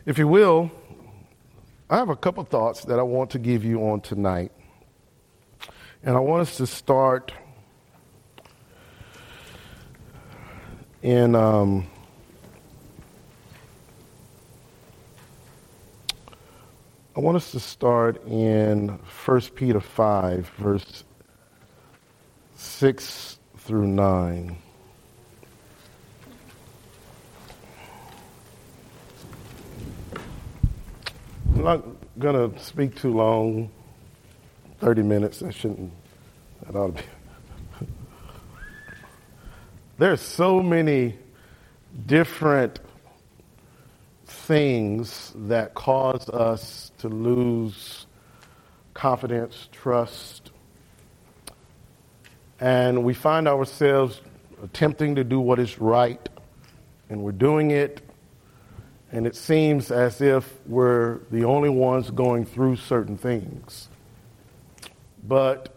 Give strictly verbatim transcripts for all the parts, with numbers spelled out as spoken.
If you will, I have a couple thoughts that I want to give you on tonight. And I want us to start in um, I want us to start in First Peter five, verse six through nine. I'm not going to speak too long, thirty minutes. I shouldn't, that ought to be. There's so many different things that cause us to lose confidence, trust, and we find ourselves attempting to do what is right, and we're doing it, and it seems as if we're the only ones going through certain things. But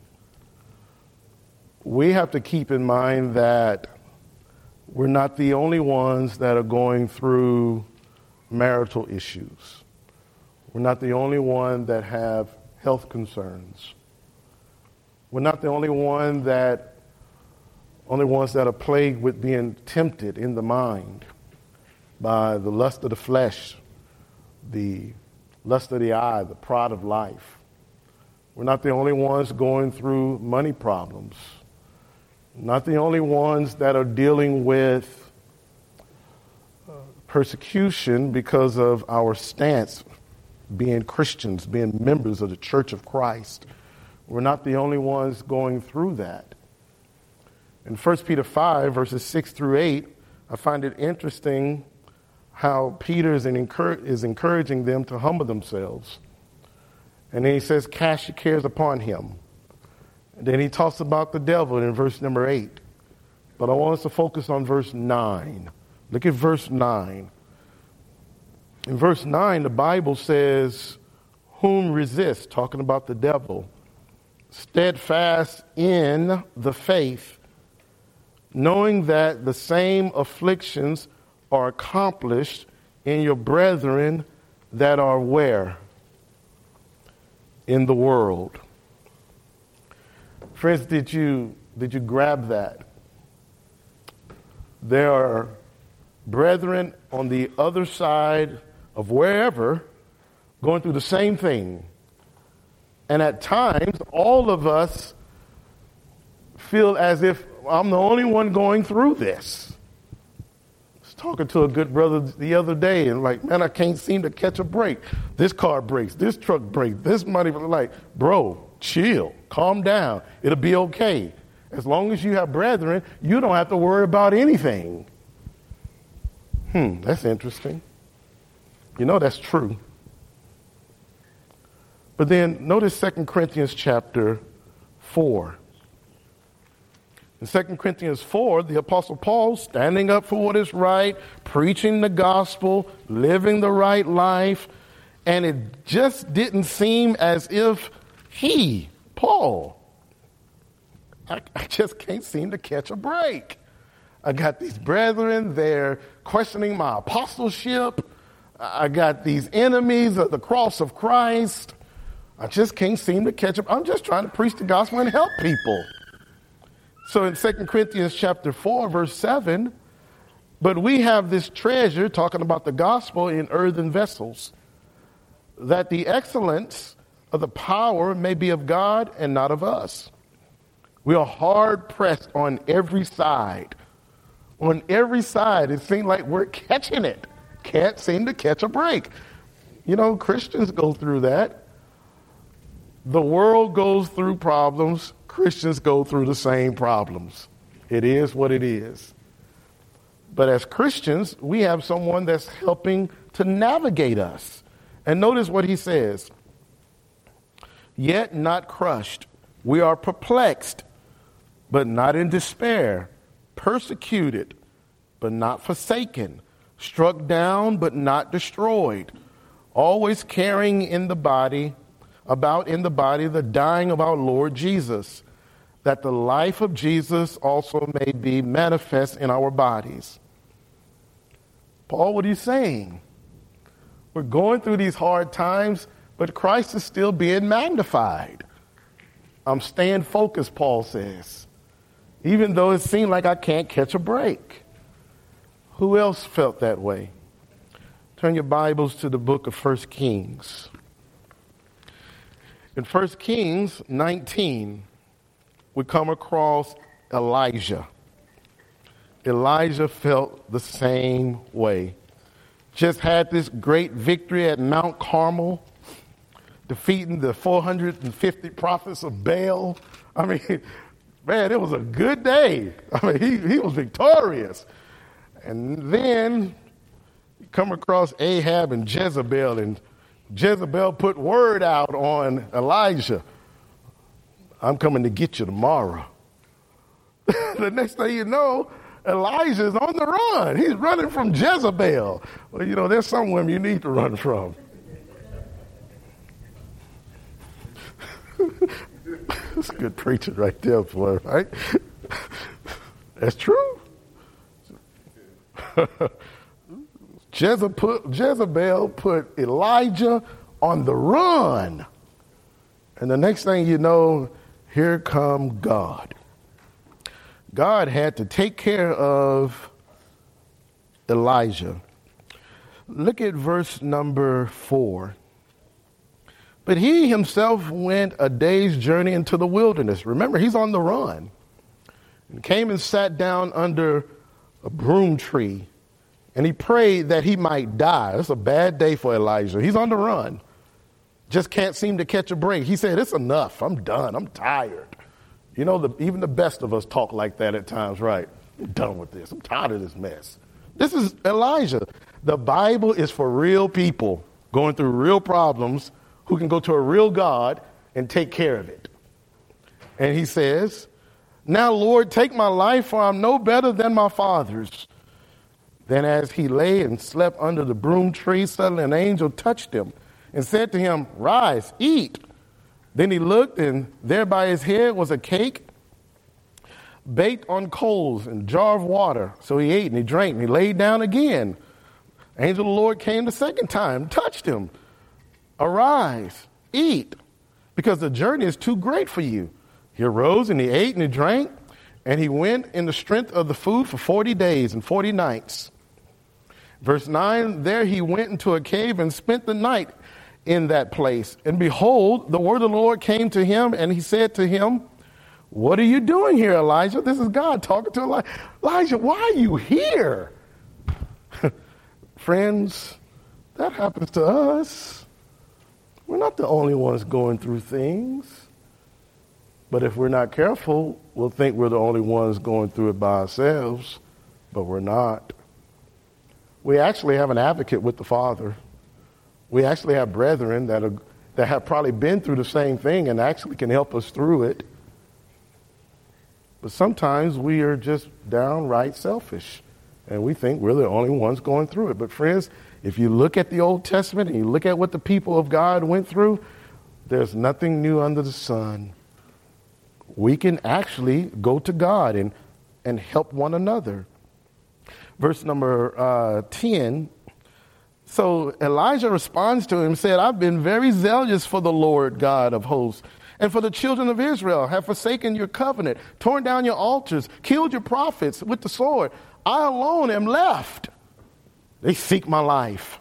we have to keep in mind that we're not the only ones that are going through marital issues. We're not the only one that have health concerns. We're not the only one that, only ones that are plagued with being tempted in the mind by the lust of the flesh, the lust of the eye, the pride of life. We're not the only ones going through money problems. Not the only ones that are dealing with persecution because of our stance, being Christians, being members of the Church of Christ. We're not the only ones going through that. In First Peter five, verses six through eight, I find it interesting how Peter is, encourage, is encouraging them to humble themselves. And then he says, cast your cares upon him. And then he talks about the devil in verse number eight. But I want us to focus on verse nine. Look at verse nine. In verse nine, the Bible says, whom resist, talking about the devil, steadfast in the faith, knowing that the same afflictions are accomplished in your brethren that are where? In the world. Friends, did you, did you grab that? There are brethren on the other side of wherever going through the same thing. And at times, all of us feel as if I'm the only one going through this. I was talking to a good brother the other day and like, man, I can't seem to catch a break. This car breaks, this truck breaks, this money, like, bro, chill, calm down. It'll be okay. As long as you have brethren, you don't have to worry about anything. Hmm, that's interesting. You know that's true. But then notice Second Corinthians chapter four. In Second Corinthians four, the Apostle Paul standing up for what is right, preaching the gospel, living the right life, and it just didn't seem as if he, Paul, I, I just can't seem to catch a break. I got these brethren, they're questioning my apostleship. I got these enemies of the cross of Christ. I just can't seem to catch up. I'm just trying to preach the gospel and help people. So in Second Corinthians chapter four, verse seven, but we have this treasure, talking about the gospel, in earthen vessels, that the excellence of the power may be of God and not of us. We are hard pressed on every side. On every side, it seems like we're catching it. Can't seem to catch a break. You know, Christians go through that. The world goes through problems. Christians go through the same problems. It is what it is. But as Christians, we have someone that's helping to navigate us. And notice what he says. Yet not crushed. We are perplexed, but not in despair. Persecuted, but not forsaken. Struck down, but not destroyed. Always carrying in the body, about in the body, the dying of our Lord Jesus, that the life of Jesus also may be manifest in our bodies. Paul, what are you saying? We're going through these hard times, but Christ is still being magnified. I'm staying focused, Paul says, even though it seemed like I can't catch a break. Who else felt that way? Turn your Bibles to the book of First Kings. In First Kings nineteen, we come across Elijah. Elijah felt the same way. Just had this great victory at Mount Carmel, defeating the four hundred fifty prophets of Baal. I mean, man, it was a good day. I mean, he, he was victorious. And then you come across Ahab and Jezebel, and Jezebel put word out on Elijah. I'm coming to get you tomorrow. The next thing you know, Elijah is on the run. He's running from Jezebel. Well, you know, there's some women you need to run from. That's good preaching right there, boy, right? That's true. Jezebel, Jezebel put Elijah on the run. And the next thing you know, here come God. God had to take care of Elijah. Look at verse number four. But he himself went a day's journey into the wilderness. Remember, he's on the run. And came and sat down under a broom tree. And he prayed that he might die. It's a bad day for Elijah. He's on the run. Just can't seem to catch a break. He said, it's enough. I'm done. I'm tired. You know, the, even the best of us talk like that at times, right? I'm done with this. I'm tired of this mess. This is Elijah. The Bible is for real people going through real problems who can go to a real God and take care of it. And he says, now, Lord, take my life, for I'm no better than my fathers. Then as he lay and slept under the broom tree, suddenly an angel touched him and said to him, rise, eat. Then he looked, and there by his head was a cake baked on coals and a jar of water. So he ate and he drank and he laid down again. Angel of the Lord came the second time, touched him. Arise, eat, because the journey is too great for you. He arose and he ate and he drank, and he went in the strength of the food for forty days and forty nights. Verse nine, there he went into a cave and spent the night in that place. And behold, the word of the Lord came to him, and he said to him, what are you doing here, Elijah? This is God talking to Elijah. Elijah, why are you here? Friends, that happens to us. We're not the only ones going through things. But if we're not careful, we'll think we're the only ones going through it by ourselves, but we're not. We actually have an advocate with the Father. We actually have brethren that are, that have probably been through the same thing and actually can help us through it. But sometimes we are just downright selfish, and we think we're the only ones going through it. But friends, if you look at the Old Testament and you look at what the people of God went through, there's nothing new under the sun. We can actually go to God and, and help one another. Verse number uh, ten. So Elijah responds to him and said, I've been very zealous for the Lord God of hosts, and for the children of Israel, have forsaken your covenant, torn down your altars, killed your prophets with the sword. I alone am left. They seek my life.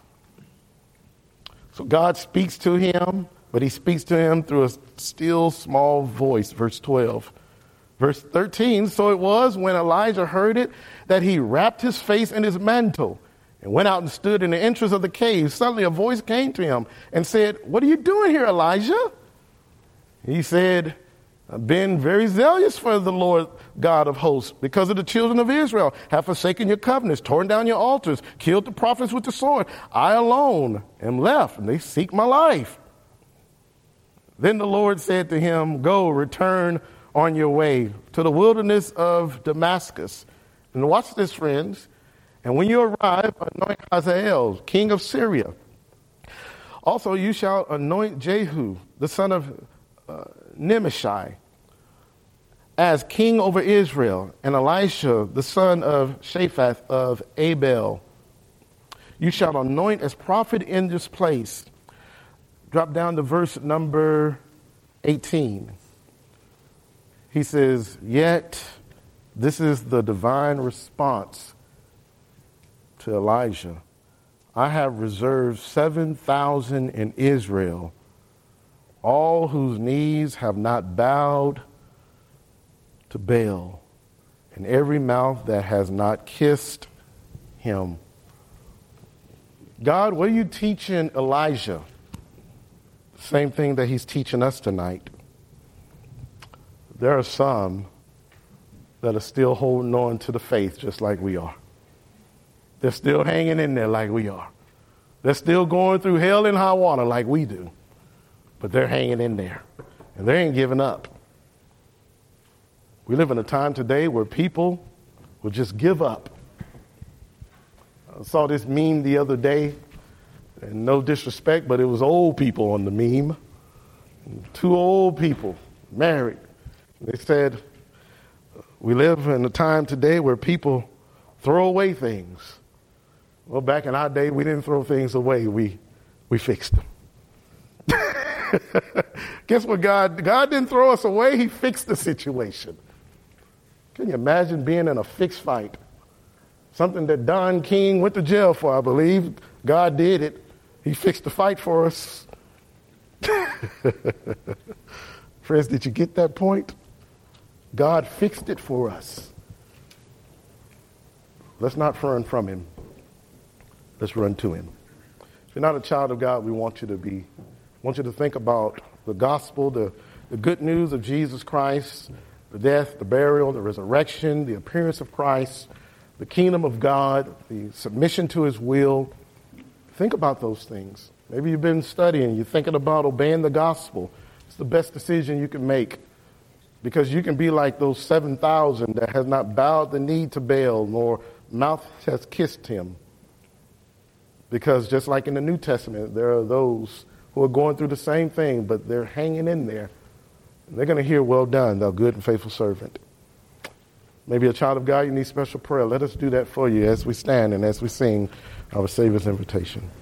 So God speaks to him, but he speaks to him through a still small voice. Verse twelve. Verse thirteen, so it was when Elijah heard it that he wrapped his face in his mantle and went out and stood in the entrance of the cave. Suddenly a voice came to him and said, what are you doing here, Elijah? He said, I've been very zealous for the Lord God of hosts, because of the children of Israel have forsaken your covenants, torn down your altars, killed the prophets with the sword. I alone am left, and they seek my life. Then the Lord said to him, go, return on your way to the wilderness of Damascus. And watch this, friends. And when you arrive, anoint Hazael, king of Syria. Also, you shall anoint Jehu, the son of uh, Nimshi, as king over Israel, and Elisha, the son of Shaphat of Abel. you shall anoint as prophet in this place. Drop down to verse number eighteen. He says, yet this is the divine response to Elijah. I have reserved seven thousand in Israel, all whose knees have not bowed to Baal, and every mouth that has not kissed him. God, what are you teaching Elijah? Same thing that he's teaching us tonight. There are some that are still holding on to the faith just like we are. They're still hanging in there like we are. They're still going through hell and high water like we do. But they're hanging in there. And they ain't giving up. We live in a time today where people will just give up. I saw this meme the other day, and no disrespect, but it was old people on the meme. Two old people, married. They said, we live in a time today where people throw away things. Well, back in our day, we didn't throw things away. We we fixed them. Guess what God, God didn't throw us away. He fixed the situation. Can you imagine being in a fixed fight? Something that Don King went to jail for, I believe. God did it. He fixed the fight for us. Friends, did you get that point? God fixed it for us. Let's not run from him. Let's run to him. If you're not a child of God, we want you to be. I want you to think about the gospel, the, the good news of Jesus Christ, the death, the burial, the resurrection, the appearance of Christ, the kingdom of God, the submission to his will. Think about those things. Maybe you've been studying, you're thinking about obeying the gospel. It's the best decision you can make, because you can be like those seven thousand that has not bowed the knee to Baal, nor mouth has kissed him. Because just like in the New Testament, there are those who are going through the same thing, but they're hanging in there. They're going to hear, well done, thou good and faithful servant. Maybe a child of God, you need special prayer. Let us do that for you as we stand and as we sing our Savior's invitation.